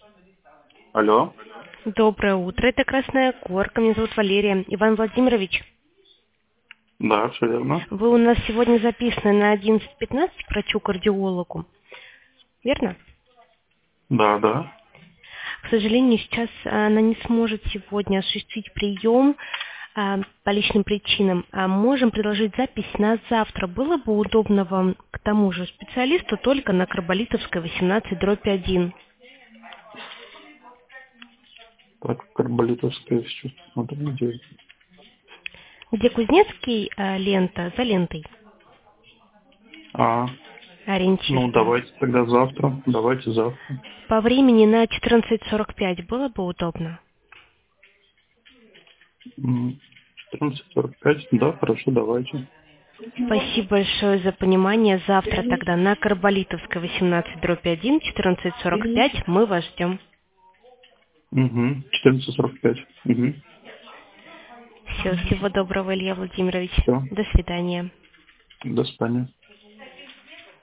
Алло. Доброе утро, это Красная Горка, меня зовут Валерия. Иван Владимирович, Да, все верно. вы у нас сегодня записаны на 11:15 к врачу-кардиологу, верно? Да, да. К сожалению, сейчас она не сможет сегодня осуществить прием по личным причинам. Можем предложить запись на завтра. Было бы удобно вам к тому же специалисту, только на Карболитовской 18/1. Так, Карболитовская сейчас посмотрим, где. Где Кузнецкий, лента, за лентой Ну, ориентируйтесь. давайте тогда завтра. Давайте завтра. По времени на 14:45 было бы удобно. 14:45. Да, хорошо, давайте. Спасибо большое за понимание. Завтра тогда на Карболитовской 18/1, 14:45 мы вас ждем. 14:45. Все, всего доброго, Илья Владимирович. Все. До свидания. До свидания.